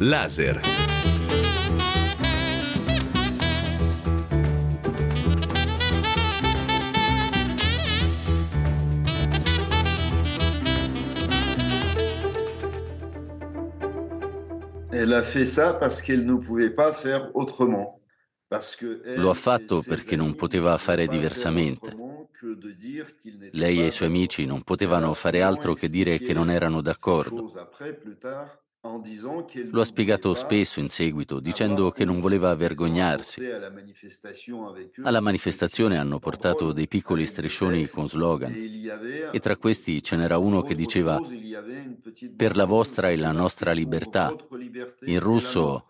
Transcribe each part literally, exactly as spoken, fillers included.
Laser. Elle a fait ça parce qu'elle ne pouvait pas faire autrement. Lo ha fatto perché non poteva fare diversamente. Lei e i suoi amici non potevano fare altro che dire che non erano d'accordo. Lo ha spiegato spesso in seguito, dicendo che non voleva vergognarsi. Alla manifestazione hanno portato dei piccoli striscioni con slogan e tra questi ce n'era uno che diceva «Per la vostra e la nostra libertà». In russo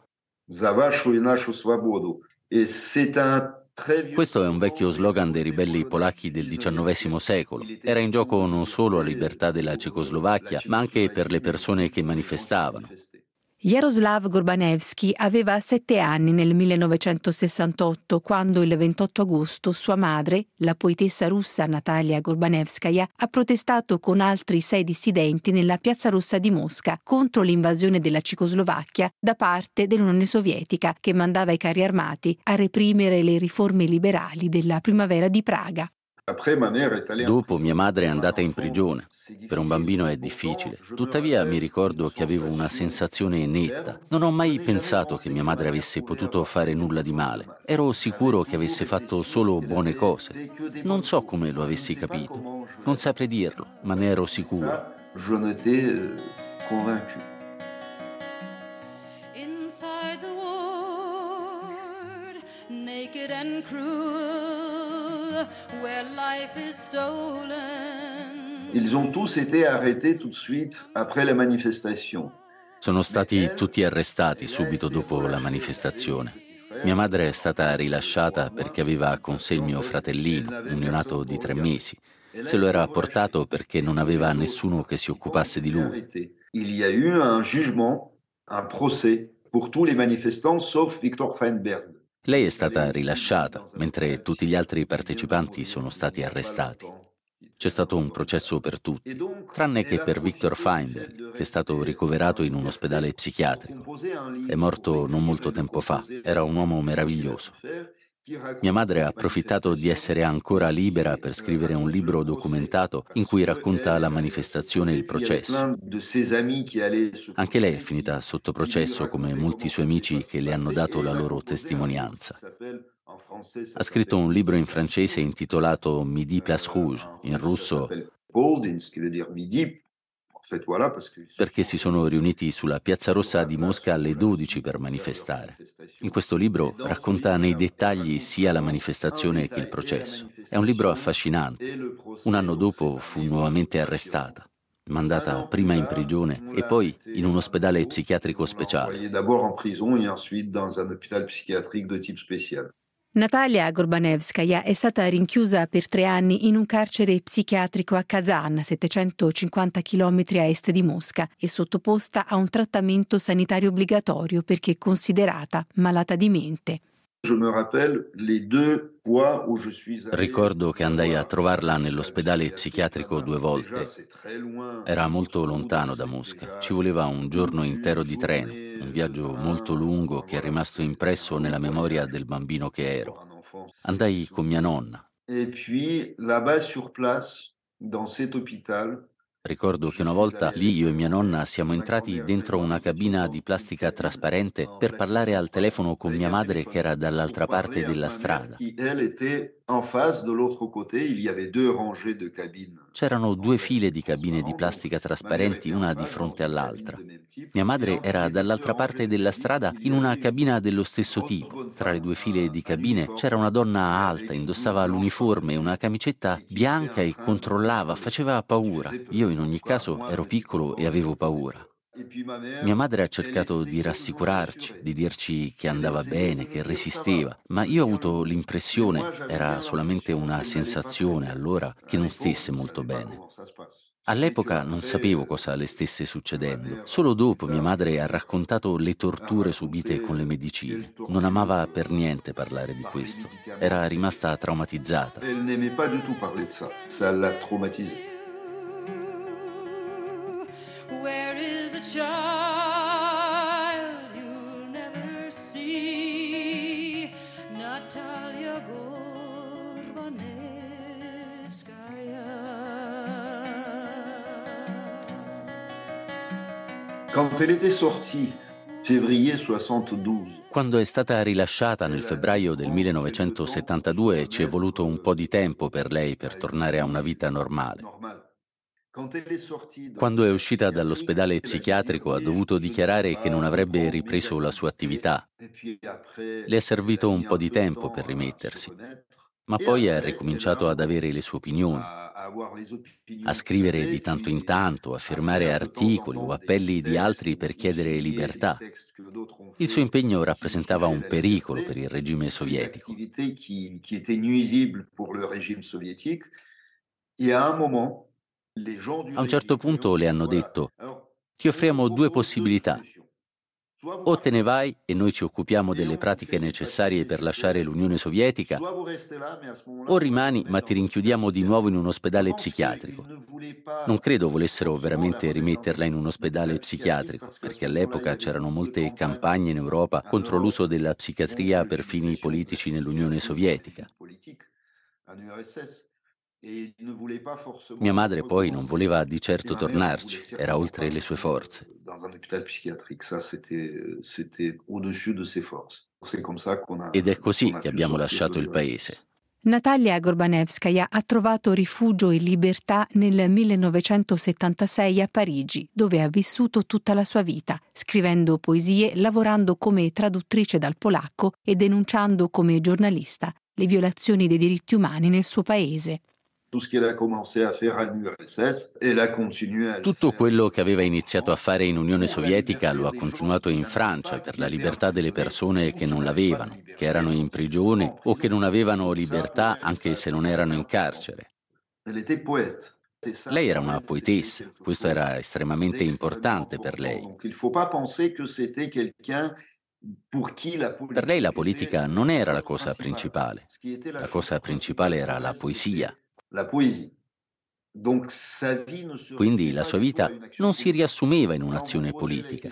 questo è un vecchio slogan dei ribelli polacchi del diciannovesimo secolo. Era in gioco non solo la libertà della Cecoslovacchia, ma anche per le persone che manifestavano. Jaroslav Gorbanevsky aveva sette anni nel millenovecentosessantotto, quando il ventotto agosto sua madre, la poetessa russa Natalia Gorbanevskaya, ha protestato con altri sei dissidenti nella Piazza Rossa di Mosca contro l'invasione della Cecoslovacchia da parte dell'Unione Sovietica, che mandava i carri armati a reprimere le riforme liberali della primavera di Praga. Dopo mia madre è andata in prigione. Per un bambino è difficile. Tuttavia mi ricordo che avevo una sensazione netta. Non ho mai pensato che mia madre avesse potuto fare nulla di male. Ero sicuro che avesse fatto solo buone cose. Non so come lo avessi capito. Non saprei dirlo, ma ne ero sicuro. Inside the world, naked and cruel, where life is stolen. Ils ont tous été arrêtés tout de suite après la manifestation. Sono stati tutti arrestati subito dopo la manifestazione. Mia madre è stata rilasciata perché aveva con sé il mio fratellino, un neonato di tre mesi. Se lo era portato perché non aveva nessuno che si occupasse di lui. Il y a eu un jugement, un procès pour tous les manifestants sauf Viktor Feinberg. Lei è stata rilasciata, mentre tutti gli altri partecipanti sono stati arrestati. C'è stato un processo per tutti, tranne che per Viktor Feinberg, che è stato ricoverato in un ospedale psichiatrico. È morto non molto tempo fa, era un uomo meraviglioso. Mia madre ha approfittato di essere ancora libera per scrivere un libro documentato in cui racconta la manifestazione e il processo. Anche lei è finita sotto processo come molti suoi amici che le hanno dato la loro testimonianza. Ha scritto un libro in francese intitolato Midi Place Rouge, in russo perché si sono riuniti sulla Piazza Rossa di Mosca alle dodici per manifestare. In questo libro racconta nei dettagli sia la manifestazione che il processo. È un libro affascinante. Un anno dopo fu nuovamente arrestata, mandata prima in prigione e poi in un ospedale psichiatrico speciale. Natalia Gorbanevskaya è stata rinchiusa per tre anni in un carcere psichiatrico a Kazan, settecentocinquanta chilometri a est di Mosca, e sottoposta a un trattamento sanitario obbligatorio perché è considerata malata di mente. Ricordo che andai a trovarla nell'ospedale psichiatrico due volte. Era molto lontano da Mosca, ci voleva un giorno intero di treno, un viaggio molto lungo che è rimasto impresso nella memoria del bambino che ero. Andai con mia nonna. Et puis là-bas sur place, dans cet hôpital, Ricordo che una volta lì io e mia nonna siamo entrati dentro una cabina di plastica trasparente per parlare al telefono con mia madre che era dall'altra parte della strada. C'erano due file di cabine di plastica trasparenti, una di fronte all'altra. Mia madre era dall'altra parte della strada in una cabina dello stesso tipo. Tra le due file di cabine c'era una donna alta, indossava l'uniforme e una camicetta bianca e controllava, faceva paura. Io in ogni caso ero piccolo e avevo paura. Mia madre ha cercato di rassicurarci, di dirci che andava bene, che resisteva, ma io ho avuto l'impressione, era solamente una sensazione allora, che non stesse molto bene. All'epoca non sapevo cosa le stesse succedendo. Solo dopo mia madre ha raccontato le torture subite con le medicine. Non amava per niente parlare di questo. Era rimasta traumatizzata. Where is the child Quand elle était sortie, février soixante-douze. Quando è stata rilasciata nel febbraio del millenovecentosettantadue ci è voluto un po' di tempo per lei per tornare a una vita normale. Quando è uscita dall'ospedale psichiatrico ha dovuto dichiarare che non avrebbe ripreso la sua attività. Le è servito un po' di tempo per rimettersi, ma poi ha ricominciato ad avere le sue opinioni, a scrivere di tanto in tanto, a firmare articoli o appelli di altri per chiedere libertà. Il suo impegno rappresentava un pericolo per il regime sovietico. A un certo punto le hanno detto: ti offriamo due possibilità. O te ne vai e noi ci occupiamo delle pratiche necessarie per lasciare l'Unione Sovietica, o rimani ma ti rinchiudiamo di nuovo in un ospedale psichiatrico. Non credo volessero veramente rimetterla in un ospedale psichiatrico, perché all'epoca c'erano molte campagne in Europa contro l'uso della psichiatria per fini politici nell'Unione Sovietica. Mia madre poi non voleva di certo tornarci, era oltre le sue forze. Ed è così che abbiamo lasciato il paese. Natalia Gorbanevskaja ha trovato rifugio e libertà nel millenovecentosettantasei a Parigi, dove ha vissuto tutta la sua vita, scrivendo poesie, lavorando come traduttrice dal polacco e denunciando come giornalista le violazioni dei diritti umani nel suo paese. Tutto quello che aveva iniziato a fare in Unione Sovietica lo ha continuato in Francia per la libertà delle persone che non l'avevano, che erano in prigione o che non avevano libertà anche se non erano in carcere. Lei era una poetessa, questo era estremamente importante per lei. Per lei la politica non era la cosa principale, la cosa principale era la poesia. Quindi la sua vita non si riassumeva in un'azione politica.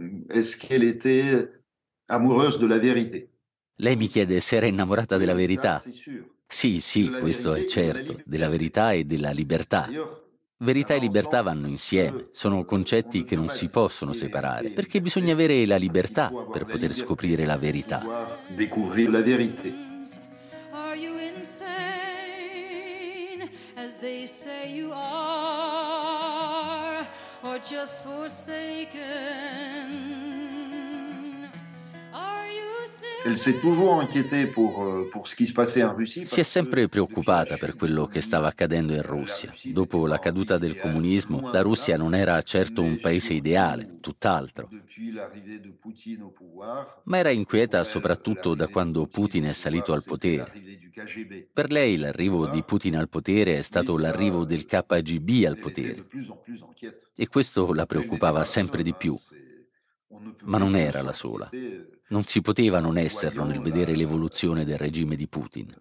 Lei mi chiede se era innamorata della verità. Sì, sì, questo è certo, della verità e della libertà. Verità e libertà vanno insieme, sono concetti che non si possono separare, perché bisogna avere la libertà per poter scoprire la verità. As they say you are, or just forsaken? Are you still... Elle s'est toujours inquiétée pour, pour ce qui se passait en Russie. Si è sempre preoccupata per quello che stava accadendo in Russia. Dopo la caduta del comunismo, la Russia non era certo un paese ideale, tutt'altro. Ma era inquieta soprattutto da quando Putin è salito al potere. Per lei l'arrivo di Putin al potere è stato l'arrivo del K G B al potere. E questo la preoccupava sempre di più. Ma non era la sola. Non si poteva non esserlo nel vedere l'evoluzione del regime di Putin.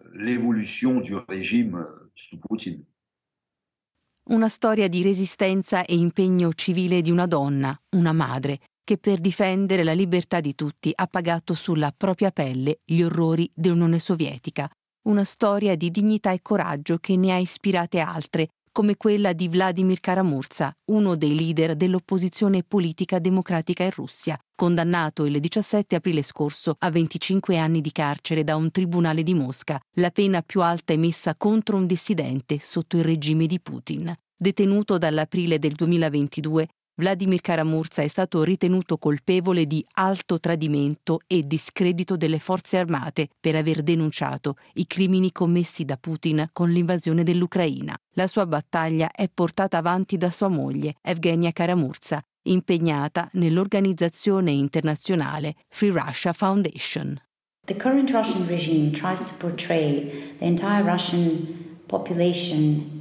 Una storia di resistenza e impegno civile di una donna, una madre, che per difendere la libertà di tutti ha pagato sulla propria pelle gli orrori dell'Unione Sovietica. Una storia di dignità e coraggio che ne ha ispirate altre, come quella di Vladimir Kara-Murza, uno dei leader dell'opposizione politica democratica in Russia, condannato il diciassette aprile scorso a venticinque anni di carcere da un tribunale di Mosca, la pena più alta emessa contro un dissidente sotto il regime di Putin. Detenuto dall'aprile del duemilaventidue, Vladimir Kara-Murza è stato ritenuto colpevole di alto tradimento e discredito delle forze armate per aver denunciato i crimini commessi da Putin con l'invasione dell'Ucraina. La sua battaglia è portata avanti da sua moglie, Evgenia Kara-Murza, impegnata nell'organizzazione internazionale Free Russia Foundation. The current Russian regime tries to portray the entire Russian population.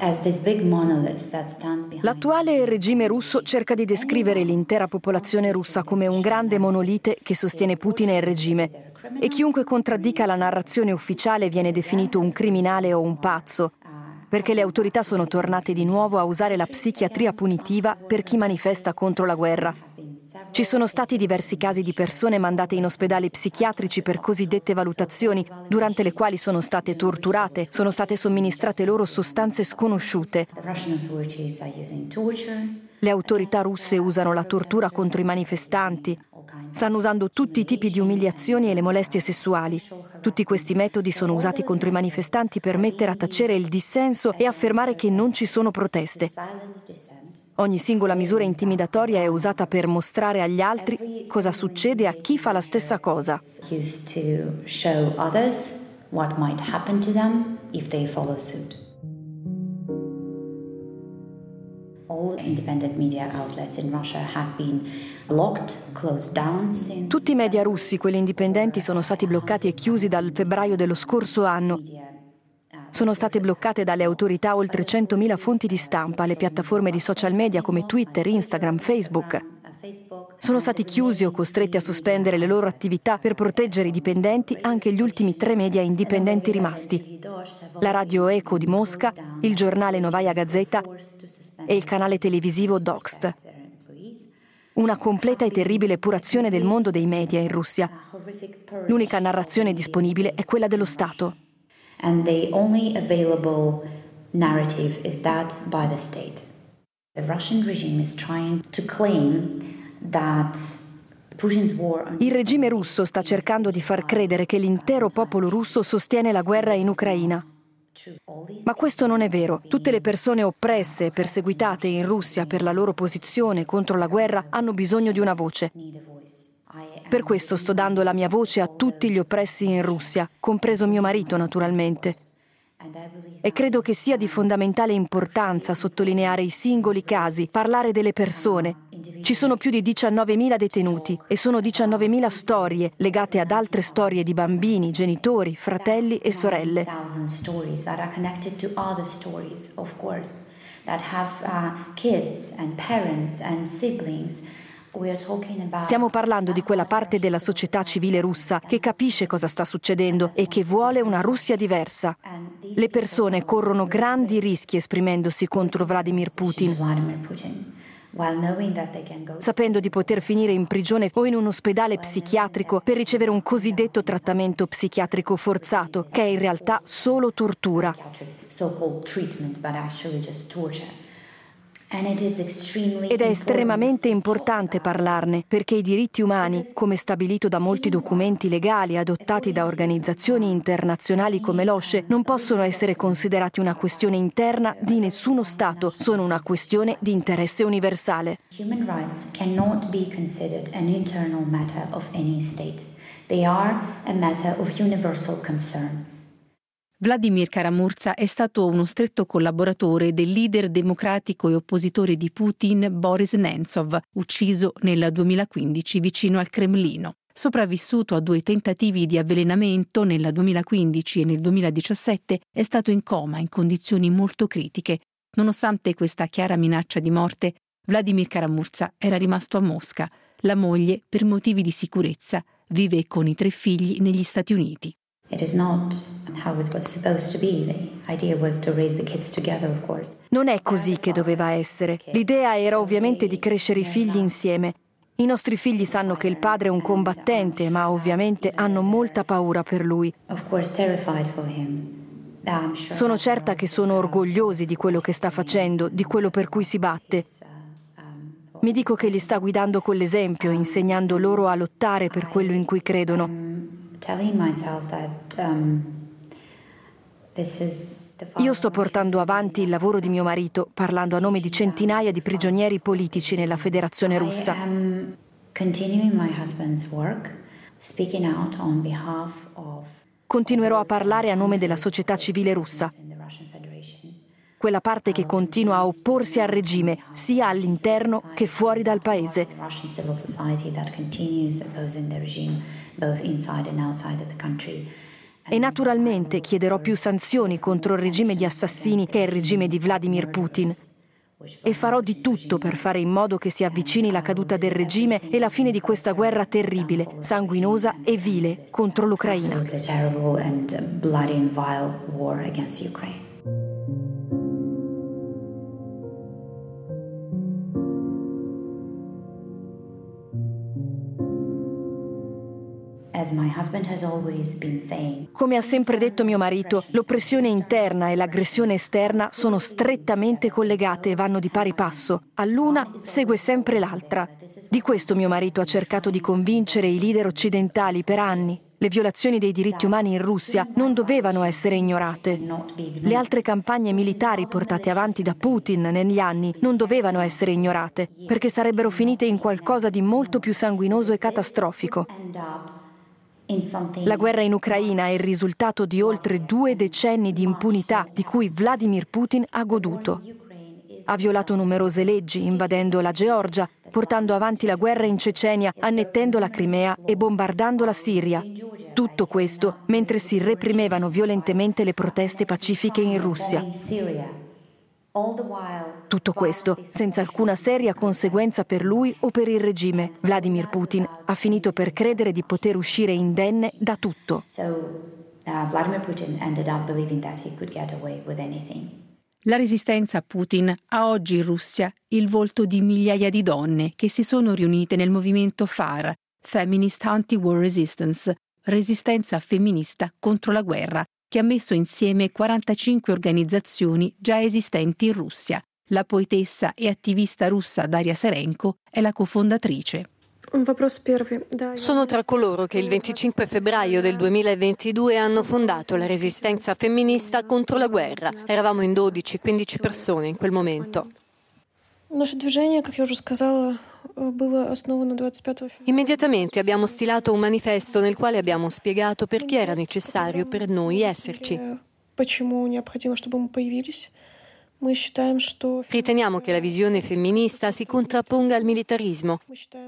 L'attuale regime russo cerca di descrivere l'intera popolazione russa come un grande monolite che sostiene Putin e il regime, e chiunque contraddica la narrazione ufficiale viene definito un criminale o un pazzo, perché le autorità sono tornate di nuovo a usare la psichiatria punitiva per chi manifesta contro la guerra. Ci sono stati diversi casi di persone mandate in ospedali psichiatrici per cosiddette valutazioni, durante le quali sono state torturate, sono state somministrate loro sostanze sconosciute. Le autorità russe usano la tortura contro i manifestanti, stanno usando tutti i tipi di umiliazioni e le molestie sessuali. Tutti questi metodi sono usati contro i manifestanti per mettere a tacere il dissenso e affermare che non ci sono proteste. Ogni singola misura intimidatoria è usata per mostrare agli altri cosa succede a chi fa la stessa cosa. Tutti i media russi, quelli indipendenti, sono stati bloccati e chiusi dal febbraio dello scorso anno. Sono state bloccate dalle autorità oltre centomila fonti di stampa, le piattaforme di social media come Twitter, Instagram, Facebook. Sono stati chiusi o costretti a sospendere le loro attività per proteggere i dipendenti anche gli ultimi tre media indipendenti rimasti: la radio Eco di Mosca, il giornale Novaya Gazeta e il canale televisivo Doxt. Una completa e terribile epurazione del mondo dei media in Russia. L'unica narrazione disponibile è quella dello Stato. And the only available narrative is that by the state. The Russian regime is trying to claim that Putin's war on... Il regime russo sta cercando di far credere che l'intero popolo russo sostiene la guerra in Ucraina. Ma questo non è vero. Tutte le persone oppresse e perseguitate in Russia per la loro posizione contro la guerra hanno bisogno di una voce. Per questo sto dando la mia voce a tutti gli oppressi in Russia, compreso mio marito naturalmente. E credo che sia di fondamentale importanza sottolineare i singoli casi, parlare delle persone. Ci sono più di diciannovemila detenuti e sono diciannovemila storie legate ad altre storie di bambini, genitori, fratelli e sorelle. Stiamo parlando di quella parte della società civile russa che capisce cosa sta succedendo e che vuole una Russia diversa. Le persone corrono grandi rischi esprimendosi contro Vladimir Putin, sapendo di poter finire in prigione o in un ospedale psichiatrico per ricevere un cosiddetto trattamento psichiatrico forzato, che è in realtà solo tortura. Ed è estremamente importante parlarne, perché i diritti umani, come stabilito da molti documenti legali adottati da organizzazioni internazionali come l'OSCE, non possono essere considerati una questione interna di nessuno Stato, sono una questione di interesse universale. Human rights cannot be considered an internal matter of any state. They are a matter of universal concern. Vladimir Kara-Murza è stato uno stretto collaboratore del leader democratico e oppositore di Putin Boris Nemtsov, ucciso nel duemilaquindici vicino al Cremlino. Sopravvissuto a due tentativi di avvelenamento nel duemilaquindici e nel duemiladiciassette, è stato in coma in condizioni molto critiche. Nonostante questa chiara minaccia di morte, Vladimir Kara-Murza era rimasto a Mosca. La moglie, per motivi di sicurezza, vive con i tre figli negli Stati Uniti. Non è così che doveva essere. L'idea era ovviamente di crescere i figli insieme. I nostri figli sanno che il padre è un combattente, ma ovviamente hanno molta paura per lui. Sono certa che sono orgogliosi di quello che sta facendo, di quello per cui si batte. Mi dico che li sta guidando con l'esempio, insegnando loro a lottare per quello in cui credono. Io sto portando avanti il lavoro di mio marito, parlando a nome di centinaia di prigionieri politici nella Federazione Russa. Continuerò a parlare a nome della società civile russa, quella parte che continua a opporsi al regime, sia all'interno che fuori dal paese. E naturalmente chiederò più sanzioni contro il regime di assassini che è il regime di Vladimir Putin. E farò di tutto per fare in modo che si avvicini la caduta del regime e la fine di questa guerra terribile, sanguinosa e vile contro l'Ucraina. Come ha sempre detto mio marito, l'oppressione interna e l'aggressione esterna sono strettamente collegate e vanno di pari passo. All'una segue sempre l'altra. Di questo mio marito ha cercato di convincere i leader occidentali per anni. Le violazioni dei diritti umani in Russia non dovevano essere ignorate. Le altre campagne militari portate avanti da Putin negli anni non dovevano essere ignorate, perché sarebbero finite in qualcosa di molto più sanguinoso e catastrofico. La guerra in Ucraina è il risultato di oltre due decenni di impunità di cui Vladimir Putin ha goduto. Ha violato numerose leggi, invadendo la Georgia, portando avanti la guerra in Cecenia, annettendo la Crimea e bombardando la Siria. Tutto questo mentre si reprimevano violentemente le proteste pacifiche in Russia. Tutto questo senza alcuna seria conseguenza per lui o per il regime. Vladimir Putin ha finito per credere di poter uscire indenne da tutto. La resistenza a Putin ha oggi in Russia il volto di migliaia di donne che si sono riunite nel movimento F A R, Feminist Anti-War Resistance, resistenza femminista contro la guerra, che ha messo insieme quarantacinque organizzazioni già esistenti in Russia. La poetessa e attivista russa Daria Serenko è la cofondatrice. Sono tra coloro che il venticinque febbraio del duemilaventidue hanno fondato la resistenza femminista contro la guerra. Eravamo in dodici quindici persone in quel momento. Immediatamente abbiamo stilato un manifesto nel quale abbiamo spiegato perché era necessario per noi esserci. Riteniamo che la visione femminista si contrapponga al militarismo,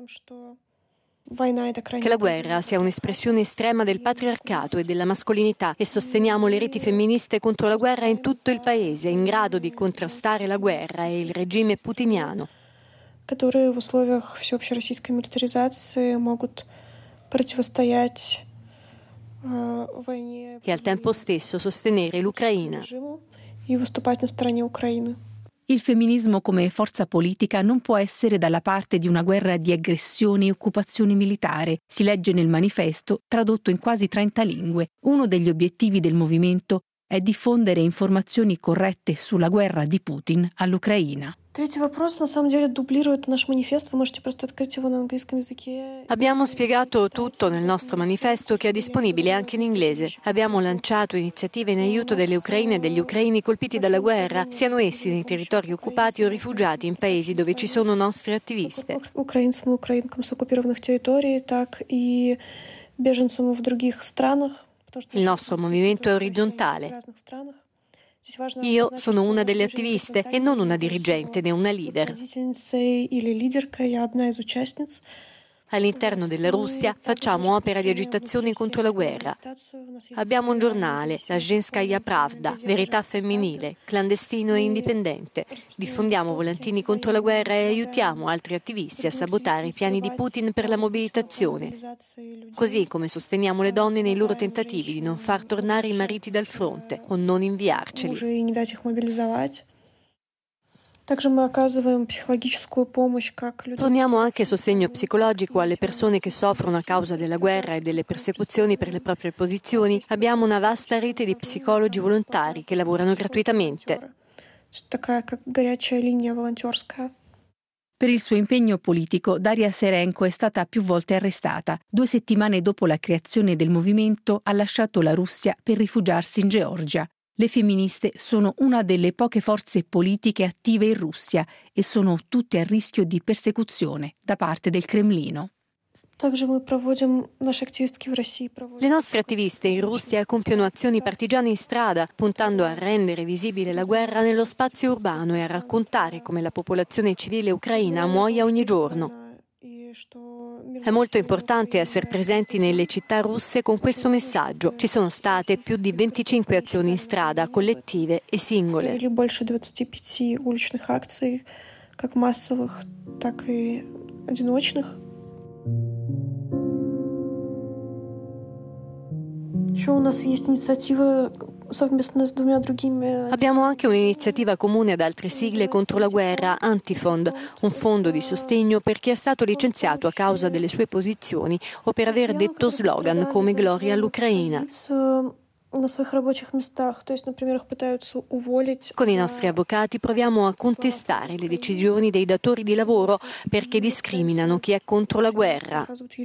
che la guerra sia un'espressione estrema del patriarcato e della mascolinità e sosteniamo le reti femministe contro la guerra in tutto il paese, in grado di contrastare la guerra e il regime putiniano. Которые в условиях всеобщей российской милитаризации могут противостоять войне e al tempo stesso sostenere l'Ucraina. И выступать на стороне Украины. Il femminismo come forza politica non può essere dalla parte di una guerra di aggressione e occupazione militare, si legge nel manifesto, tradotto in quasi trenta lingue. Uno degli obiettivi del movimento è diffondere informazioni corrette sulla guerra di Putin all'Ucraina. Третий вопрос, на самом деле, дублирует наш манифест. Вы можете просто открыть его на английском языке. Abbiamo spiegato tutto nel nostro manifesto che è disponibile anche in inglese. Abbiamo lanciato iniziative in aiuto delle ucraine e degli ucraini colpiti dalla guerra, siano essi nei territori occupati o rifugiati in paesi dove ci sono nostre attiviste. Украинцам и украинкам с оккупированных территорий, так и беженцам в других странах. Il nostro movimento è orizzontale. Io sono una delle attiviste e non una dirigente né una leader. All'interno della Russia facciamo opera di agitazione contro la guerra. Abbiamo un giornale, la Zhenskaya Pravda, Verità femminile, clandestino e indipendente. Diffondiamo volantini contro la guerra e aiutiamo altri attivisti a sabotare i piani di Putin per la mobilitazione. Così come sosteniamo le donne nei loro tentativi di non far tornare i mariti dal fronte o non inviarceli. Forniamo anche sostegno psicologico alle persone che soffrono a causa della guerra e delle persecuzioni per le proprie posizioni. Abbiamo una vasta rete di psicologi volontari che lavorano gratuitamente. Per il suo impegno politico, Daria Serenko è stata più volte arrestata. Due settimane dopo la creazione del movimento ha lasciato la Russia per rifugiarsi in Georgia. Le femministe sono una delle poche forze politiche attive in Russia e sono tutte a rischio di persecuzione da parte del Cremlino. Le nostre attiviste in Russia compiono azioni partigiane in strada, puntando a rendere visibile la guerra nello spazio urbano e a raccontare come la popolazione civile ucraina muoia ogni giorno. È molto importante essere presenti nelle città russe con questo messaggio. Ci sono state più di venticinque azioni in strada, collettive e singole. Abbiamo anche un'iniziativa comune ad altre sigle contro la guerra, Antifond, un fondo di sostegno per chi è stato licenziato a causa delle sue posizioni o per aver detto slogan come Gloria all'Ucraina. Con i nostri avvocati proviamo a contestare le decisioni dei datori di lavoro perché discriminano chi è contro la guerra.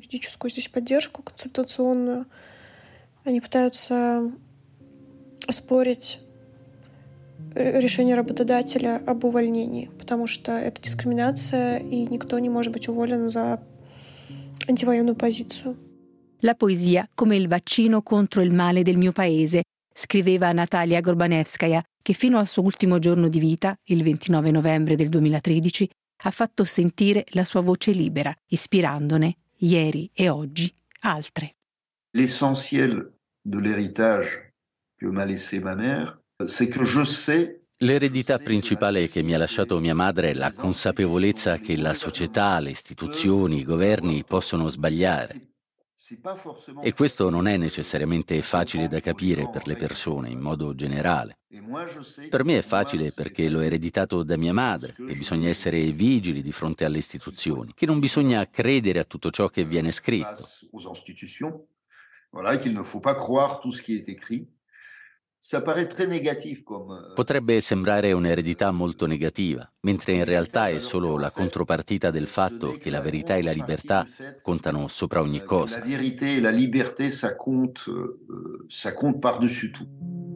Они пытаются оспорить решение работодателя об увольнении, потому что это дискриминация, и никто не может быть уволен за антивоенную позицию. La poesia come il vaccino contro il male del mio paese, scriveva Natalia Gorbanevskaja, che fino al suo ultimo giorno di vita, il ventinove novembre del duemilatredici, ha fatto sentire la sua voce libera, ispirandone, ieri e oggi, altre. L'essentiel de l'héritage que m'a laissé ma mère, c'est que je sais. L'eredità principale che mi ha lasciato mia madre è la consapevolezza che la società, le istituzioni, i governi possono sbagliare. E questo non è necessariamente facile da capire per le persone in modo generale. Per me è facile perché l'ho ereditato da mia madre, che bisogna essere vigili di fronte alle istituzioni, che non bisogna credere a tutto ciò che viene scritto. Voilà, qu'il ne faut pas croire tout ce qui est écrit. Ça paraît très négatif comme... Potrebbe sembrare un'eredità molto negativa, mentre in realtà è solo la contropartita del fatto che la verità e la libertà contano sopra ogni cosa. La vérité et la liberté, ça compte, ça compte par-dessus tout.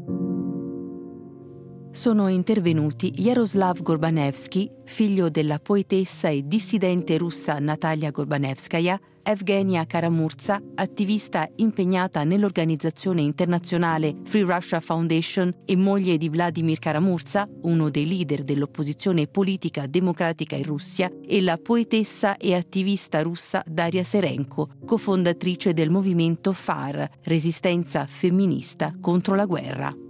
Sono intervenuti Jaroslav Gorbanevsky, figlio della poetessa e dissidente russa Natalia Gorbanevskaja, Evgenia Karamurza, attivista impegnata nell'organizzazione internazionale Free Russia Foundation e moglie di Vladimir Karamurza, uno dei leader dell'opposizione politica democratica in Russia, e la poetessa e attivista russa Daria Serenko, cofondatrice del movimento F A R, Resistenza femminista contro la guerra.